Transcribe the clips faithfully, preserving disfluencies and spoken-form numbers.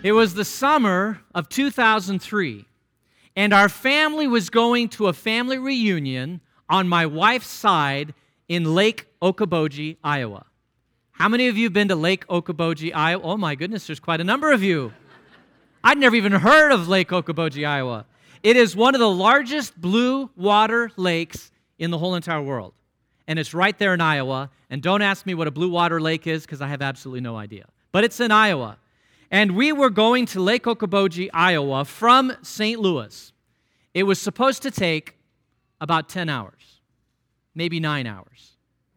It was the summer of two thousand three, and our family was going to a family reunion on my wife's side in Lake Okoboji, Iowa. How many of you have been to Lake Okoboji, Iowa? Oh my goodness, there's quite a number of you. I'd never even heard of Lake Okoboji, Iowa. It is one of the largest blue water lakes in the whole entire world. And it's right there in Iowa. And don't ask me what a blue water lake is because I have absolutely no idea. But it's in Iowa. And we were going to Lake Okoboji, Iowa from Saint Louis. It was supposed to take about ten hours, maybe nine hours.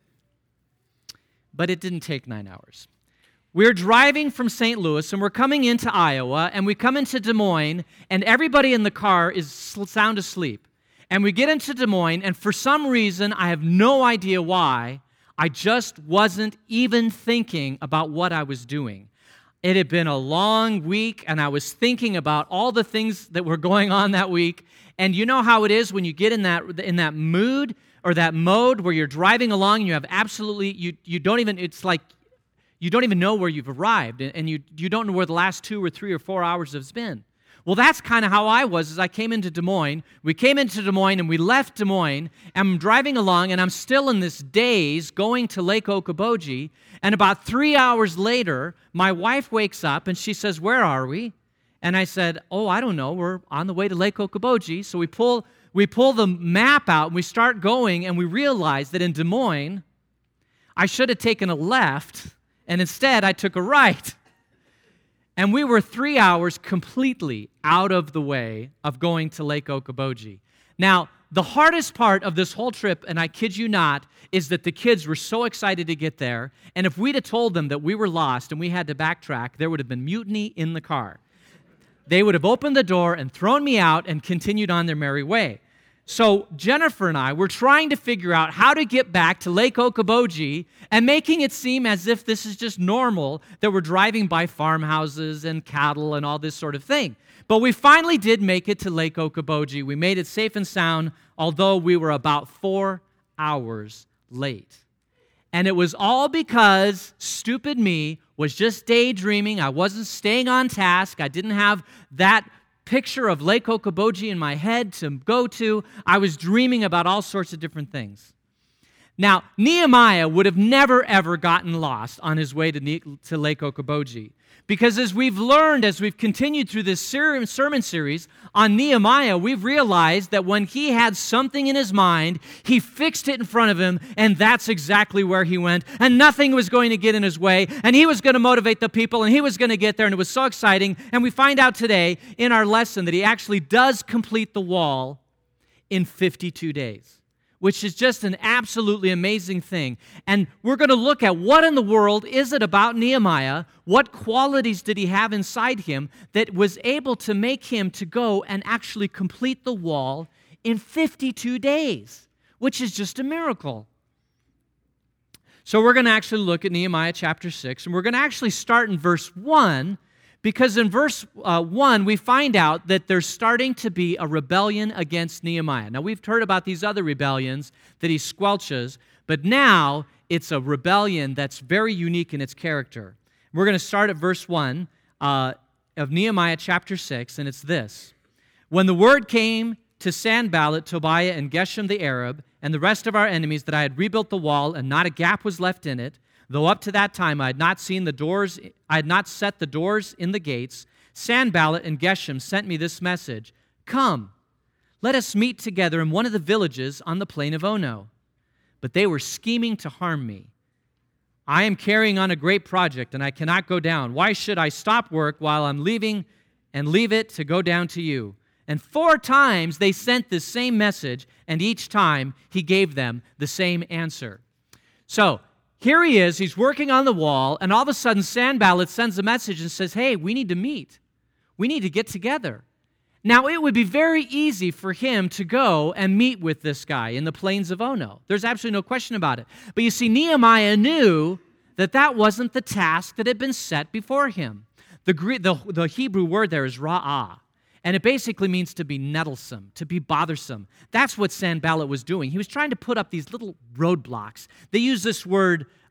But it didn't take nine hours. We're driving from Saint Louis, and we're coming into Iowa, and we come into Des Moines, and everybody in the car is sound asleep. And we get into Des Moines, and for some reason, I have no idea why, I just wasn't even thinking about what I was doing. It had been a long week, and I was thinking about all the things that were going on that week. And you know how it is when you get in that in that mood or that mode where you're driving along and you have absolutely, you you don't even, it's like, you don't even know where you've arrived, and you, you don't know where the last two or three or four hours have been. Well, that's kind of how I was as I came into Des Moines. We came into Des Moines, and we left Des Moines, and I'm driving along, and I'm still in this daze going to Lake Okoboji, and about three hours later, my wife wakes up, and she says, "Where are we?" And I said, "Oh, I don't know. We're on the way to Lake Okoboji." So we pull, we pull the map out, and we start going, and we realize that in Des Moines, I should have taken a left, and instead I took a right. And we were three hours completely out of the way of going to Lake Okoboji. Now, the hardest part of this whole trip, and I kid you not, is that the kids were so excited to get there, and if we'd have told them that we were lost and we had to backtrack, there would have been mutiny in the car. They would have opened the door and thrown me out and continued on their merry way. So Jennifer and I were trying to figure out how to get back to Lake Okoboji and making it seem as if this is just normal, that we're driving by farmhouses and cattle and all this sort of thing. But we finally did make it to Lake Okoboji. We made it safe and sound, although we were about four hours late. And it was all because stupid me was just daydreaming. I wasn't staying on task. I didn't have that picture of Lake Okoboji in my head to go to. I was dreaming about all sorts of different things. Now, Nehemiah would have never, ever gotten lost on his way to, ne- to Lake Okoboji. Because as we've learned, as we've continued through this ser- sermon series on Nehemiah, we've realized that when he had something in his mind, he fixed it in front of him, and that's exactly where he went. And nothing was going to get in his way, and he was going to motivate the people, and he was going to get there, and it was so exciting. And we find out today in our lesson that he actually does complete the wall in fifty-two days. Which is just an absolutely amazing thing. And we're going to look at what in the world is it about Nehemiah, what qualities did he have inside him that was able to make him to go and actually complete the wall in fifty-two days, which is just a miracle. So we're going to actually look at Nehemiah chapter six, and we're going to actually start in verse one, because in verse uh, one, we find out that there's starting to be a rebellion against Nehemiah. Now, we've heard about these other rebellions that he squelches, but now it's a rebellion that's very unique in its character. We're going to start at verse one uh, of Nehemiah chapter six, and it's this. When the word came to Sanballat, Tobiah, and Geshem the Arab, and the rest of our enemies that I had rebuilt the wall, and not a gap was left in it, though up to that time I had not seen the doors, I had not set the doors in the gates, Sanballat and Geshem sent me this message: "Come, let us meet together in one of the villages on the plain of Ono." But they were scheming to harm me. I am carrying on a great project, and I cannot go down. Why should I stop work while I'm leaving and leave it to go down to you? And four times they sent the same message, and each time he gave them the same answer. So, here he is, he's working on the wall, and all of a sudden Sanballat sends a message and says, "Hey, we need to meet. We need to get together." Now, it would be very easy for him to go and meet with this guy in the plains of Ono. There's absolutely no question about it. But you see, Nehemiah knew that that wasn't the task that had been set before him. The, the, the Hebrew word there is ra'ah. And it basically means to be nettlesome, to be bothersome. That's what Sanballat was doing. He was trying to put up these little roadblocks. They use this word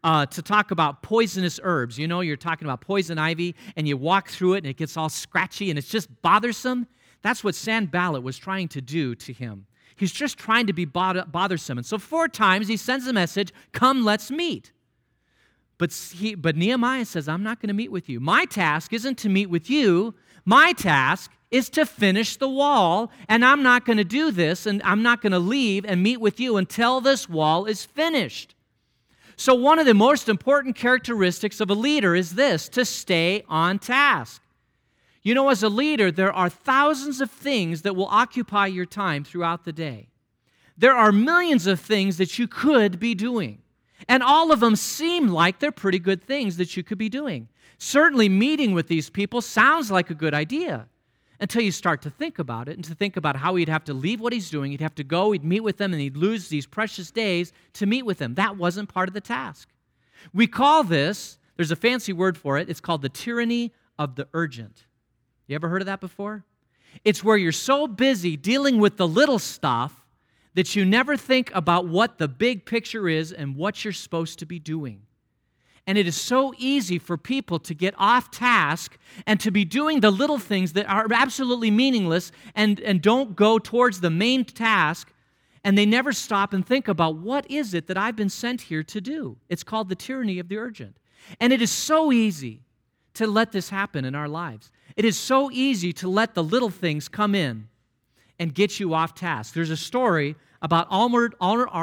uh, to talk about poisonous herbs. You know, you're talking about poison ivy, and you walk through it, and it gets all scratchy, and it's just bothersome. That's what Sanballat was trying to do to him. He's just trying to be bothersome. And so four times he sends a message, come, let's meet. But, he, but Nehemiah says, I'm not going to meet with you. My task isn't to meet with you. My task is to finish the wall, and I'm not going to do this, and I'm not going to leave and meet with you until this wall is finished. So one of the most important characteristics of a leader is this, to stay on task. You know, as a leader, there are thousands of things that will occupy your time throughout the day. There are millions of things that you could be doing, and all of them seem like they're pretty good things that you could be doing. Certainly, meeting with these people sounds like a good idea until you start to think about it and to think about how he'd have to leave what he's doing. He'd have to go, he'd meet with them, and he'd lose these precious days to meet with them. That wasn't part of the task. We call this, there's a fancy word for it, it's called the tyranny of the urgent. You ever heard of that before? It's where you're so busy dealing with the little stuff that you never think about what the big picture is and what you're supposed to be doing. And it is so easy for people to get off task and to be doing the little things that are absolutely meaningless and, and don't go towards the main task, and they never stop and think about what is it that I've been sent here to do. It's called the tyranny of the urgent. And it is so easy to let this happen in our lives. It is so easy to let the little things come in and get you off task. There's a story about Arnold,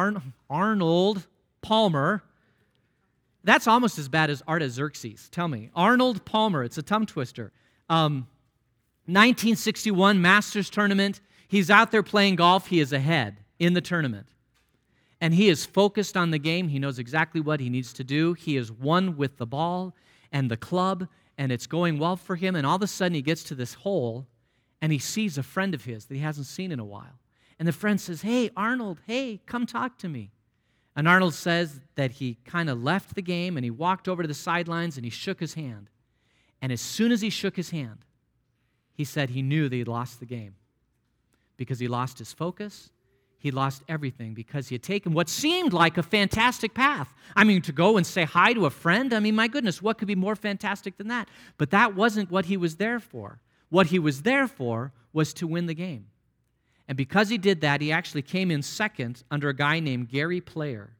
Arnold Palmer. That's almost as bad as Artaxerxes. Tell me. Arnold Palmer. It's a tongue twister. Um, nineteen sixty-one Masters Tournament. He's out there playing golf. He is ahead in the tournament. And he is focused on the game. He knows exactly what he needs to do. He is one with the ball and the club, and it's going well for him. And all of a sudden, he gets to this hole, and he sees a friend of his that he hasn't seen in a while. And the friend says, hey, Arnold, hey, come talk to me. And Arnold says that he kind of left the game and he walked over to the sidelines and he shook his hand. And as soon as he shook his hand, he said he knew that he'd lost the game because he lost his focus. He lost everything because he had taken what seemed like a fantastic path. I mean, to go and say hi to a friend, I mean, my goodness, what could be more fantastic than that? But that wasn't what he was there for. What he was there for was to win the game. And because he did that, he actually came in second under a guy named Gary Player.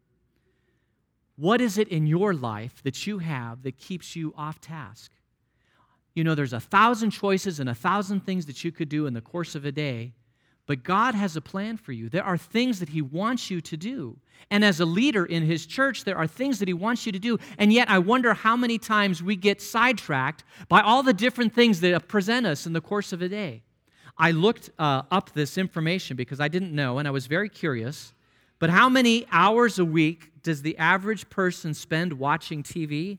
What is it in your life that you have that keeps you off task? You know, there's a thousand choices and a thousand things that you could do in the course of a day, but God has a plan for you. There are things that he wants you to do. And as a leader in his church, there are things that he wants you to do. And yet I wonder how many times we get sidetracked by all the different things that present us in the course of a day. I looked uh, up this information because I didn't know, and I was very curious. But how many hours a week does the average person spend watching T V?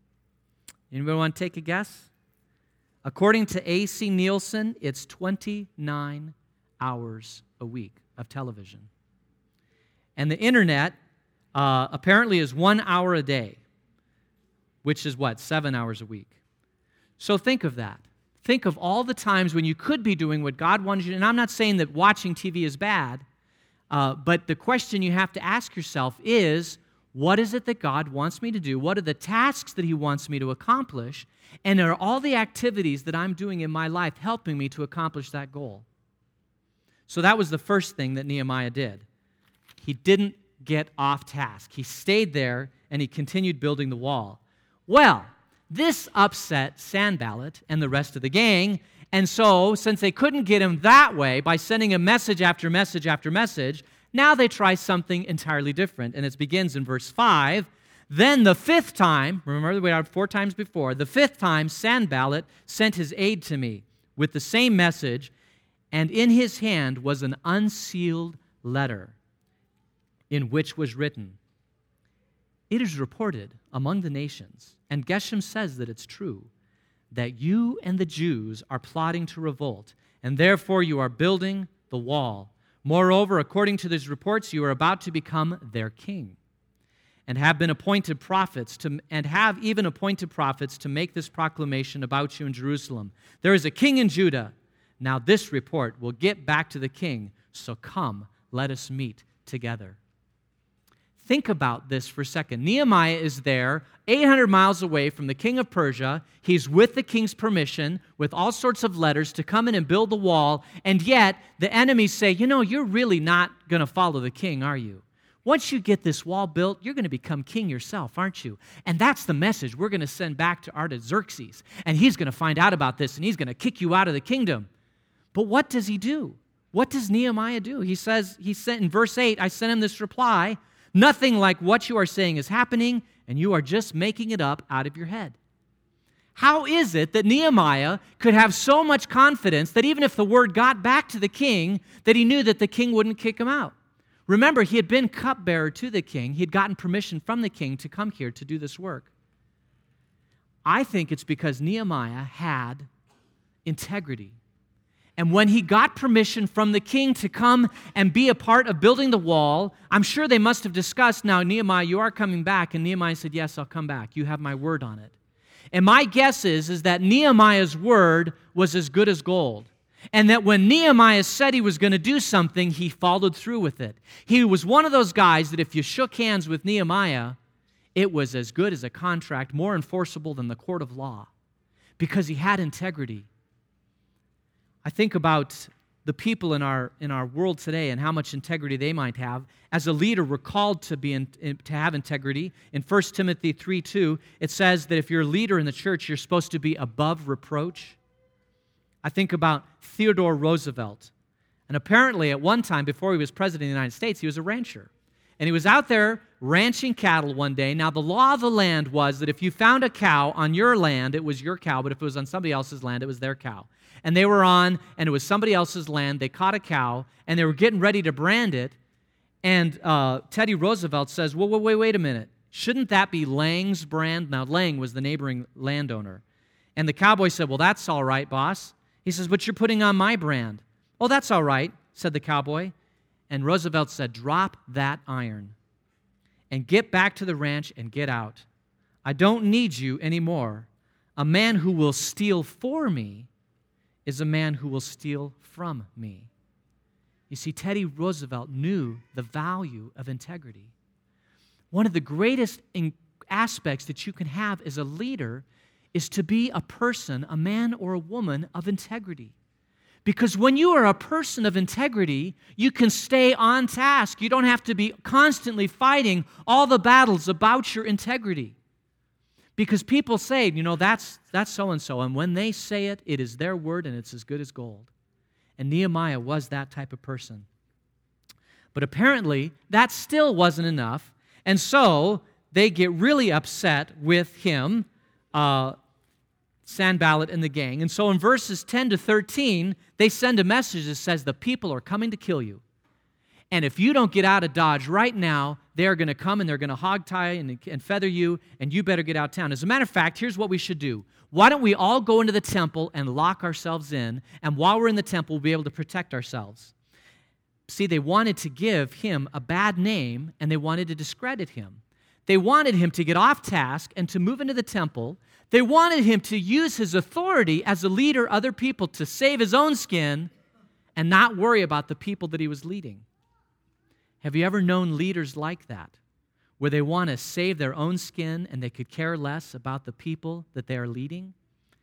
Anybody want to take a guess? According to A C Nielsen, it's twenty-nine hours a week of television. And the internet uh, apparently is one hour a day, which is what, seven hours a week. So think of that. Think of all the times when you could be doing what God wanted you to. And I'm not saying that watching T V is bad, uh, but the question you have to ask yourself is, what is it that God wants me to do? What are the tasks that he wants me to accomplish? And are all the activities that I'm doing in my life helping me to accomplish that goal? So that was the first thing that Nehemiah did. He didn't get off task. He stayed there and he continued building the wall. Well, this upset Sanballat and the rest of the gang, and so since they couldn't get him that way by sending him message after message after message, now they try something entirely different, and it begins in verse five. Then the fifth time, remember we had four times before, the fifth time Sanballat sent his aide to me with the same message, and in his hand was an unsealed letter in which was written, "It is reported among the nations, and Geshem says that it's true, that you and the Jews are plotting to revolt, and therefore you are building the wall. Moreover, according to these reports, you are about to become their king, and have been appointed prophets to, and have even appointed prophets to make this proclamation about you in Jerusalem. There is a king in Judah. Now this report will get back to the king, so come, let us meet together." Think about this for a second. Nehemiah is there, eight hundred miles away from the king of Persia. He's with the king's permission, with all sorts of letters to come in and build the wall, and yet the enemies say, you know, you're really not going to follow the king, are you? Once you get this wall built, you're going to become king yourself, aren't you? And that's the message we're going to send back to Artaxerxes, and he's going to find out about this, and he's going to kick you out of the kingdom. But what does he do? What does Nehemiah do? He says, he sent in verse eight, I sent him this reply, nothing like what you are saying is happening, and you are just making it up out of your head. How is it that Nehemiah could have so much confidence that even if the word got back to the king, that he knew that the king wouldn't kick him out? Remember, he had been cupbearer to the king. He had gotten permission from the king to come here to do this work. I think it's because Nehemiah had integrity. And when he got permission from the king to come and be a part of building the wall, I'm sure they must have discussed, now, Nehemiah, you are coming back. And Nehemiah said, yes, I'll come back. You have my word on it. And my guess is, is that Nehemiah's word was as good as gold. And that when Nehemiah said he was going to do something, he followed through with it. He was one of those guys that if you shook hands with Nehemiah, it was as good as a contract, more enforceable than the court of law, because he had integrity. I think about the people in our in our world today and how much integrity they might have. As a leader, we're called to be in, in, to have integrity. In First Timothy three two, it says that if you're a leader in the church, you're supposed to be above reproach. I think about Theodore Roosevelt. And apparently, at one time, before he was president of the United States, he was a rancher. And he was out there ranching cattle one day. Now, the law of the land was that if you found a cow on your land, it was your cow, but if it was on somebody else's land, it was their cow. And they were on, and it was somebody else's land. They caught a cow, and they were getting ready to brand it. And uh, Teddy Roosevelt says, well, wait, wait, wait a minute. Shouldn't that be Lang's brand? Now, Lang was the neighboring landowner. And the cowboy said, well, that's all right, boss. He says, but you're putting on my brand. Oh, that's all right, said the cowboy. And Roosevelt said, drop that iron and get back to the ranch and get out. I don't need you anymore. A man who will steal for me is a man who will steal from me. You see, Teddy Roosevelt knew the value of integrity. One of the greatest aspects that you can have as a leader is to be a person, a man or a woman of integrity. Because when you are a person of integrity, you can stay on task. You don't have to be constantly fighting all the battles about your integrity. Because people say, you know, that's that's so-and-so, and when they say it, it is their word and it's as good as gold. And Nehemiah was that type of person. But apparently, that still wasn't enough, and so they get really upset with him, uh, Sanballat and the gang. And so in verses ten to thirteen, they send a message that says, the people are coming to kill you. And if you don't get out of Dodge right now, they're going to come and they're going to hog tie and, and feather you, and you better get out of town. As a matter of fact, here's what we should do. Why don't we all go into the temple and lock ourselves in, and while we're in the temple, we'll be able to protect ourselves. See, they wanted to give him a bad name, and they wanted to discredit him. They wanted him to get off task and to move into the temple. They wanted him to use his authority as a leader, other people, to save his own skin and not worry about the people that he was leading. Have you ever known leaders like that, where they want to save their own skin and they could care less about the people that they are leading?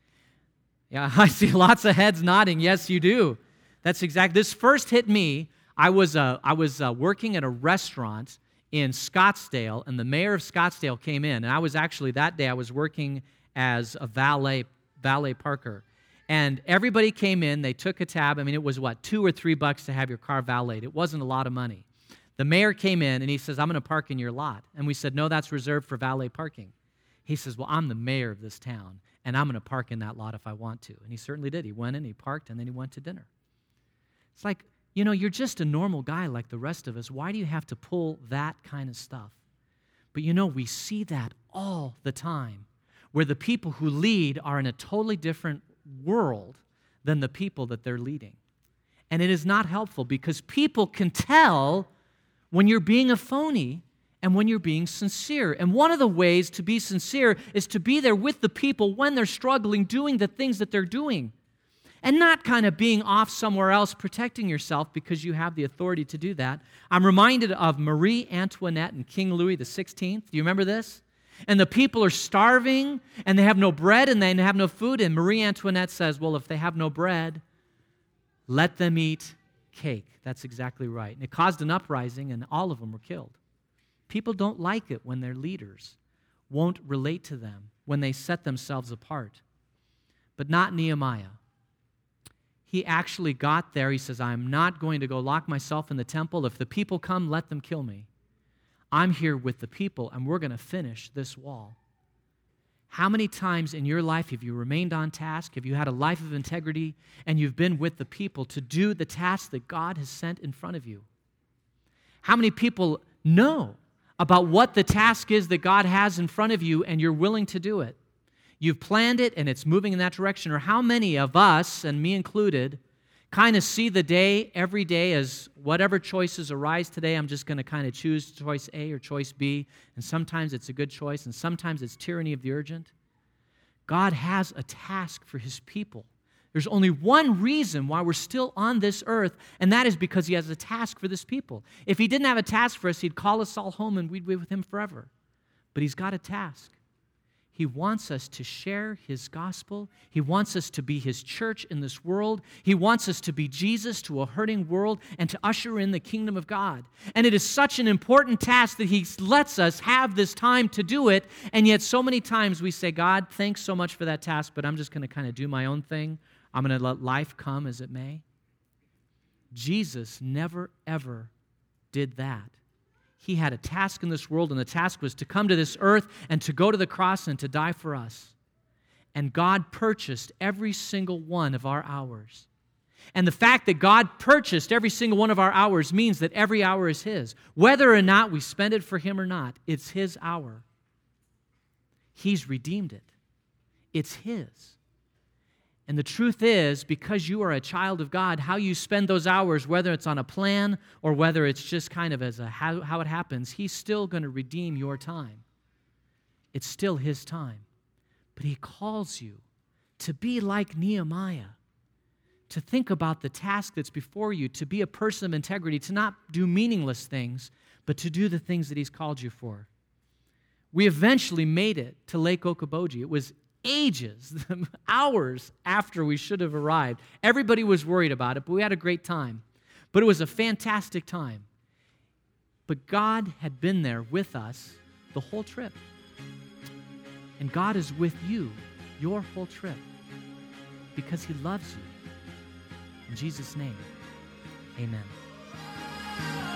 Yeah, I see lots of heads nodding. Yes, you do. That's exactly. This first hit me. I was uh, I was uh, working at a restaurant in Scottsdale, and the mayor of Scottsdale came in. And I was actually, that day, I was working as a valet, valet parker. And everybody came in, they took a tab. I mean, it was, what, two or three bucks to have your car valeted. It wasn't a lot of money. The mayor came in, and he says, I'm going to park in your lot. And we said, no, that's reserved for valet parking. He says, well, I'm the mayor of this town, and I'm going to park in that lot if I want to. And he certainly did. He went in, he parked, and then he went to dinner. It's like, you know, you're just a normal guy like the rest of us. Why do you have to pull that kind of stuff? But you know, we see that all the time, where the people who lead are in a totally different world than the people that they're leading. And it is not helpful, because people can tell when you're being a phony and when you're being sincere. And one of the ways to be sincere is to be there with the people when they're struggling, doing the things that they're doing. and not kind of being off somewhere else protecting yourself because you have the authority to do that. I'm reminded of Marie Antoinette and King Louis the sixteenth. Do you remember this? And the people are starving, and they have no bread, and they have no food, and Marie Antoinette says, well, if they have no bread, let them eat cake. That's exactly right. And it caused an uprising, and all of them were killed. People don't like it when their leaders won't relate to them, when they set themselves apart. But not Nehemiah. He actually got there. He says, I'm not going to go lock myself in the temple. If the people come, let them kill me. I'm here with the people, and we're going to finish this wall. How many times in your life have you remained on task? Have you had a life of integrity, and you've been with the people to do the task that God has sent in front of you? How many people know about what the task is that God has in front of you, and you're willing to do it? You've planned it, and it's moving in that direction. Or how many of us, and me included, kind of see the day every day as whatever choices arise today, I'm just going to kind of choose choice A or choice B, and sometimes it's a good choice, and sometimes it's tyranny of the urgent. God has a task for His people. There's only one reason why we're still on this earth, and that is because He has a task for this people. If He didn't have a task for us, He'd call us all home and we'd be with Him forever. But He's got a task. He wants us to share His gospel. He wants us to be His church in this world. He wants us to be Jesus to a hurting world and to usher in the kingdom of God. And it is such an important task that He lets us have this time to do it, and yet so many times we say, God, thanks so much for that task, but I'm just going to kind of do my own thing. I'm going to let life come as it may. Jesus never, ever did that. He had a task in this world, and the task was to come to this earth and to go to the cross and to die for us. And God purchased every single one of our hours. And the fact that God purchased every single one of our hours means that every hour is His. Whether or not we spend it for Him or not, it's His hour. He's redeemed it. It's His. And the truth is, because you are a child of God, how you spend those hours, whether it's on a plan or whether it's just kind of as a how, how it happens, He's still going to redeem your time. It's still His time. But He calls you to be like Nehemiah, to think about the task that's before you, to be a person of integrity, to not do meaningless things, but to do the things that He's called you for. We eventually made it to Lake Okoboji. It was ages, hours after we should have arrived. Everybody was worried about it, but we had a great time. But it was a fantastic time. But God had been there with us the whole trip. And God is with you your whole trip because He loves you. In Jesus' name, amen.